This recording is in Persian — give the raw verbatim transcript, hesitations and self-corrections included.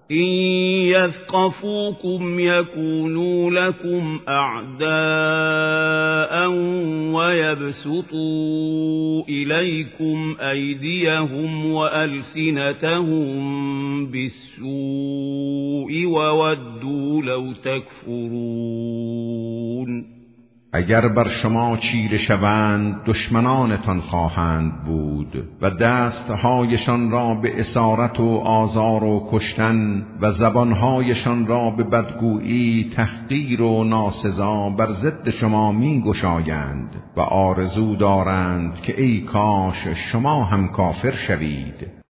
إن يثقفوكم يكونوا لكم أعداء ويبسطوا إليكم أيديهم وألسنتهم بالسوء وودوا لو تكفرون. اگر بر شما چیره شوند دشمنانتان خواهند بود و دستهایشان را به اسارت و آزار و کشتن و زبانهایشان را به بدگویی، تحقیر و ناسزا بر ضد شما می گشایند و آرزو دارند که ای کاش شما هم کافر شوید.